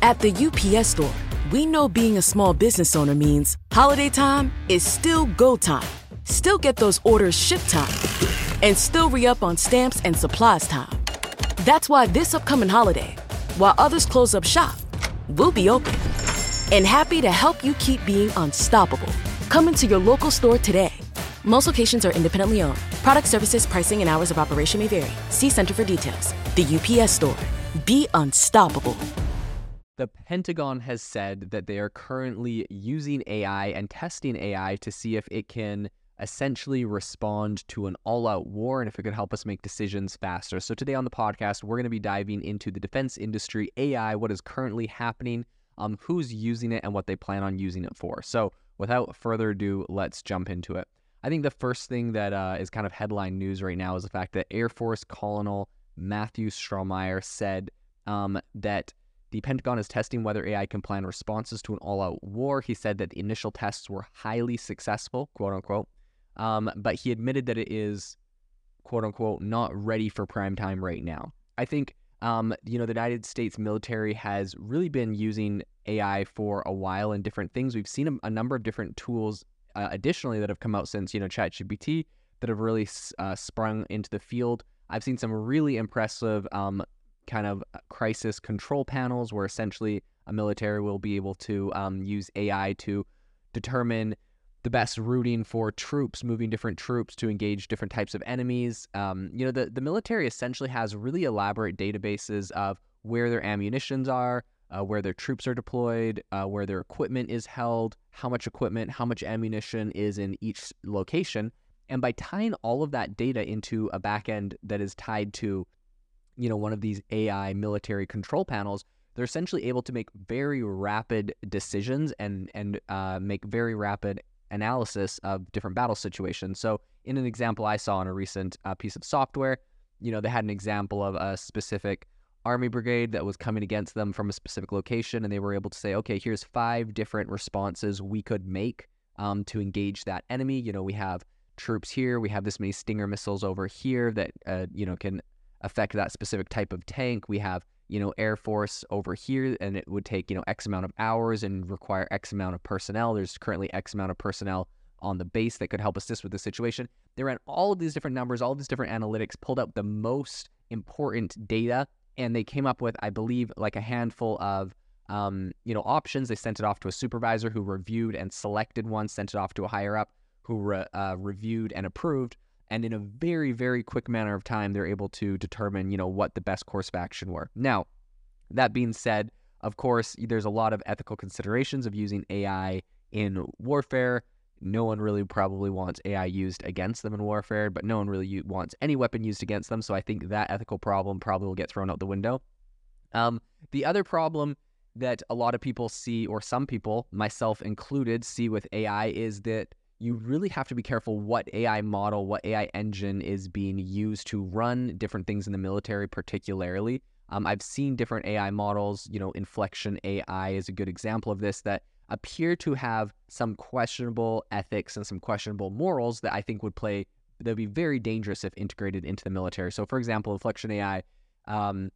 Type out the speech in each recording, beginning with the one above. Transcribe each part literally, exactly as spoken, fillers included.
At the U P S Store, we know being a small business owner means holiday time is still go time. Still get those orders shipped time. And still re-up on stamps and supplies time. That's why this upcoming holiday, while others close up shop, we'll be open. And happy to help you keep being unstoppable. Come into your local store today. Most locations are independently owned. Product, services, pricing, and hours of operation may vary. See Center for details. The U P S Store. Be unstoppable. The Pentagon has said that they are currently using A I and testing A I to see if it can essentially respond to an all-out war and if it could help us make decisions faster. So today on the podcast, we're going to be diving into the defense industry, A I, what is currently happening, um, who's using it, and what they plan on using it for. So without further ado, let's jump into it. I think the first thing that uh, is kind of headline news right now is the fact that Air Force Colonel Matthew Strohmeyer said um, that the Pentagon is testing whether A I can plan responses to an all-out war. He said that the initial tests were highly successful, quote-unquote, um, but he admitted that it is, quote-unquote, not ready for prime time right now. I think, um, you know, the United States military has really been using A I for a while in different things. We've seen a, a number of different tools, uh, additionally, that have come out since, you know, ChatGPT, that have really uh, sprung into the field. I've seen some really impressive um, kind of crisis control panels where essentially a military will be able to um, use A I to determine the best routing for troops, moving different troops to engage different types of enemies. Um, you know, the, the military essentially has really elaborate databases of where their ammunitions are, uh, where their troops are deployed, uh, where their equipment is held, how much equipment, how much ammunition is in each location. And by tying all of that data into a backend that is tied to, you know, one of these A I military control panels, they're essentially able to make very rapid decisions and and uh, make very rapid analysis of different battle situations. So in an example I saw in a recent uh, piece of software, you know, they had an example of a specific army brigade that was coming against them from a specific location, and they were able to say, okay, here's five different responses we could make um, to engage that enemy. You know, we have troops here, we have this many Stinger missiles over here that, uh, you know, can affect that specific type of tank. We have, you know, Air Force over here, and it would take, you know, X amount of hours and require X amount of personnel. There's currently X amount of personnel on the base that could help assist with the situation. They ran all of these different numbers, all of these different analytics, pulled out the most important data, and they came up with, I believe, like a handful of, um, you know, options. They sent it off to a supervisor who reviewed and selected one, sent it off to a higher up who re- uh, reviewed and approved. And in a very, very quick manner of time, they're able to determine, you know, what the best course of action were. Now, that being said, of course, there's a lot of ethical considerations of using A I in warfare. No one really probably wants A I used against them in warfare, but no one really u- wants any weapon used against them. So I think that ethical problem probably will get thrown out the window. Um, the other problem that a lot of people see, or some people, myself included, see with A I is that you really have to be careful what A I model, what A I engine is being used to run different things in the military particularly. Um, I've seen different A I models, you know, Inflection A I is a good example of this, that appear to have some questionable ethics and some questionable morals that I think would play, that would be very dangerous if integrated into the military. So for example, Inflection A I, um,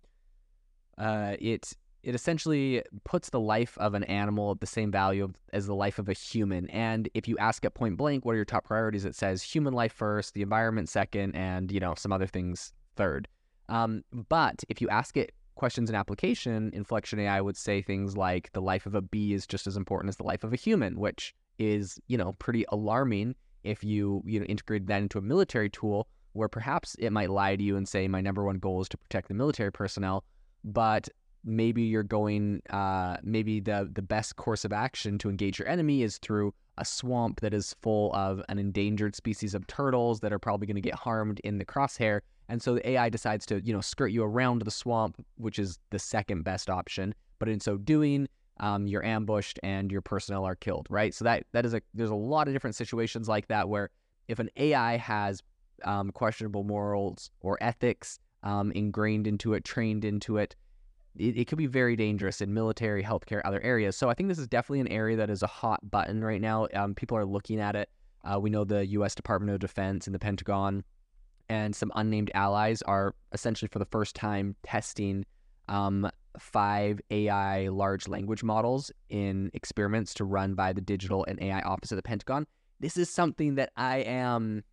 uh, it It essentially puts the life of an animal at the same value of, as the life of a human. And if you ask at point blank, what are your top priorities? It says human life first, the environment second, and, you know, some other things third. Um, but if you ask it questions in application, Inflection A I would say things like the life of a bee is just as important as the life of a human, which is, you know, pretty alarming if you, you know, integrate that into a military tool where perhaps it might lie to you and say, my number one goal is to protect the military personnel, but maybe you're going, uh, maybe the, the best course of action to engage your enemy is through a swamp that is full of an endangered species of turtles that are probably going to get harmed in the crosshair. And so the A I decides to, you know, skirt you around the swamp, which is the second best option. But in so doing, um, you're ambushed and your personnel are killed, right? So that that is a, there's a lot of different situations like that where if an A I has um, questionable morals or ethics um, ingrained into it, trained into it, It, it could be very dangerous in military, healthcare, other areas. So I think this is definitely an area that is a hot button right now. Um, people are looking at it. Uh, we know the U S Department of Defense and the Pentagon and some unnamed allies are essentially for the first time testing um, five A I large language models in experiments to run by the Digital and A I Office of the Pentagon. This is something that I am...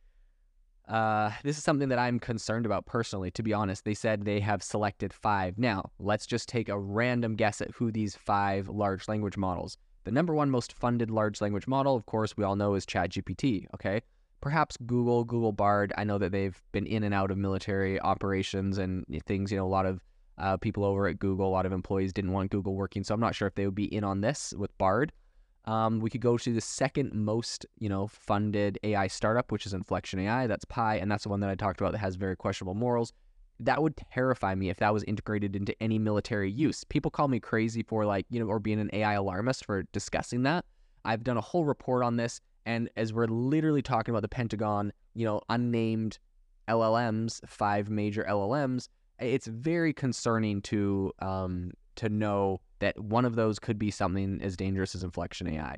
Uh, this is something that I'm concerned about personally, to be honest. They said they have selected five. Now, let's just take a random guess at who these five large language models. The number one most funded large language model, of course, we all know is ChatGPT, okay? Perhaps Google, Google Bard. I know that they've been in and out of military operations and things. You know, a lot of uh, people over at Google, a lot of employees didn't want Google working, so I'm not sure if they would be in on this with Bard. Um, we could go to the second most, you know, funded A I startup, which is Inflection A I. That's Pi, and that's the one that I talked about that has very questionable morals. That would terrify me if that was integrated into any military use. People call me crazy for like, you know, or being an A I alarmist for discussing that. I've done a whole report on this, and as we're literally talking about the Pentagon, you know, unnamed L L Ms, five major L L Ms, it's very concerning to um, to know that one of those could be something as dangerous as Inflection A I.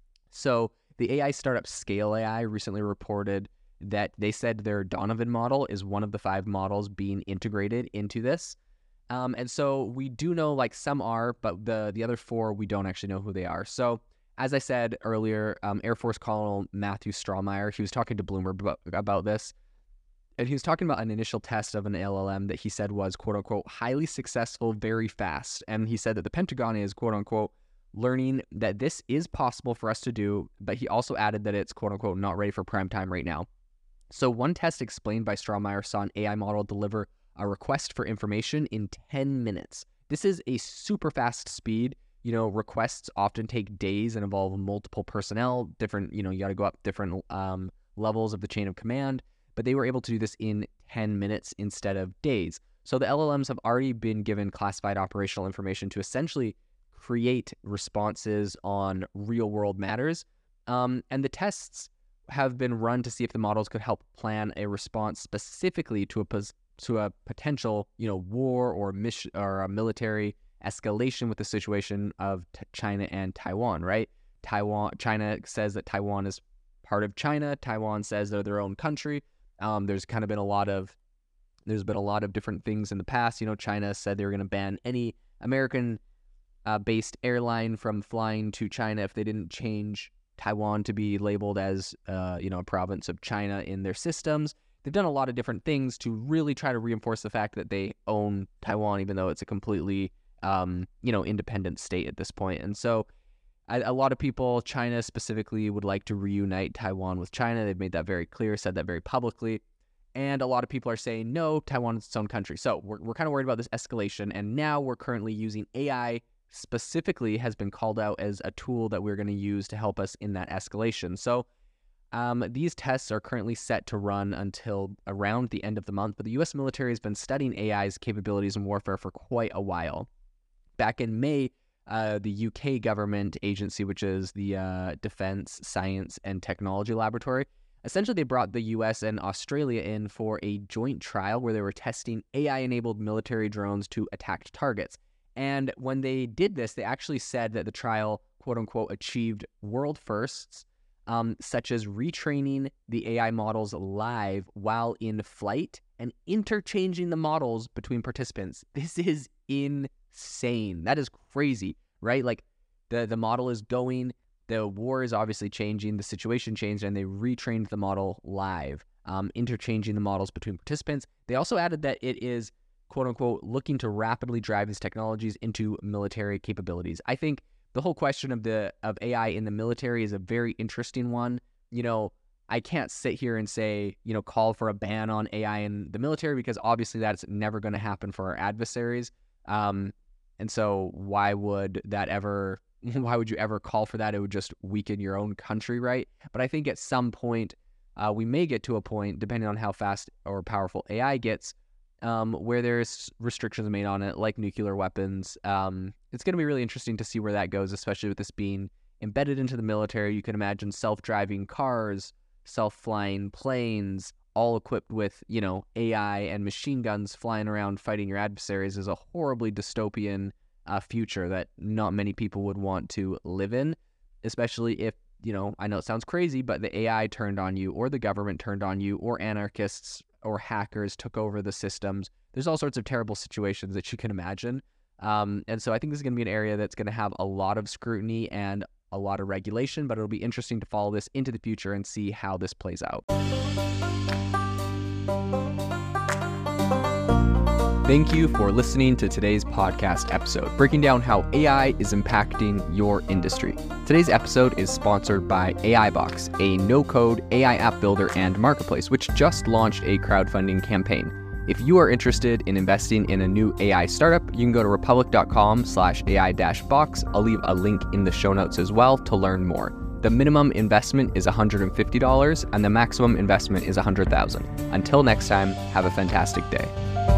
So the A I startup Scale A I recently reported that they said their Donovan model is one of the five models being integrated into this. Um, and so we do know like some are, but the, the other four, we don't actually know who they are. So as I said earlier, um, Air Force Colonel Matthew Strahlmeyer, he was talking to Bloomberg about, about this. And he was talking about an initial test of an L L M that he said was, quote unquote, highly successful very fast. And he said that the Pentagon is, quote unquote, learning that this is possible for us to do. But he also added that it's, quote unquote, not ready for prime time right now. So one test explained by Strahlmeyer saw an A I model deliver a request for information in ten minutes. This is a super fast speed. You know, requests often take days and involve multiple personnel, different, you know, you got to go up different um, levels of the chain of command. But they were able to do this in ten minutes instead of days. So the L L Ms have already been given classified operational information to essentially create responses on real-world matters. Um, and the tests have been run to see if the models could help plan a response specifically to a pos- to a potential, you know, war or mission or a military escalation with the situation of t- China and Taiwan. Right? Taiwan, China says that Taiwan is part of China. Taiwan says they're their own country. Um, there's kind of been a lot of, there's been a lot of different things in the past. You know, China said they were going to ban any American-based uh, airline from flying to China if they didn't change Taiwan to be labeled as, uh, you know, a province of China in their systems. They've done a lot of different things to really try to reinforce the fact that they own Taiwan, even though it's a completely, um, you know, independent state at this point. And so a lot of people, China specifically, would like to reunite Taiwan with China. They've made that very clear, said that very publicly. And a lot of people are saying, no, Taiwan is its own country. So we're, we're kind of worried about this escalation. And now we're currently using A I specifically has been called out as a tool that we're going to use to help us in that escalation. So um, these tests are currently set to run until around the end of the month. But the U S military has been studying A I's capabilities in warfare for quite a while. Back in May, Uh, the U K government agency, which is the uh, Defense Science and Technology Laboratory, essentially they brought the U S and Australia in for a joint trial where they were testing A I-enabled military drones to attack targets. And when they did this, they actually said that the trial, quote-unquote, achieved world firsts, um, such as retraining the A I models live while in flight and interchanging the models between participants. This is insane. That is crazy, right? Like the, the model is going, the war is obviously changing, the situation changed, and they retrained the model live, um, interchanging the models between participants. They also added that it is, quote unquote, looking to rapidly drive these technologies into military capabilities. I think the whole question of the of A I in the military is a very interesting one. You know, I can't sit here and say, you know, call for a ban on A I in the military, because obviously that's never going to happen for our adversaries. Um, and so why would that ever, why would you ever call for that? It would just weaken your own country, right? But I think at some point, uh, we may get to a point, depending on how fast or powerful A I gets, um, where there's restrictions made on it, like nuclear weapons. Um, it's going to be really interesting to see where that goes, especially with this being embedded into the military. You can imagine self-driving cars, self-flying planes, all equipped with, you know, A I and machine guns flying around fighting your adversaries is a horribly dystopian uh, future that not many people would want to live in, especially if, you know, I know it sounds crazy, but the A I turned on you, or the government turned on you, or anarchists or hackers took over the systems. There's all sorts of terrible situations that you can imagine. Um, and so I think this is going to be an area that's going to have a lot of scrutiny and a lot of regulation, but it'll be interesting to follow this into the future and see how this plays out. Thank you for listening to today's podcast episode, breaking down how A I is impacting your industry. Today's episode is sponsored by AIbox, a no-code A I app builder and marketplace, which just launched a crowdfunding campaign. If you are interested in investing in a new A I startup, you can go to republic.com slash AI dash box. I'll leave a link in the show notes as well to learn more. The minimum investment is one hundred fifty dollars and the maximum investment is one hundred thousand dollars. Until next time, have a fantastic day.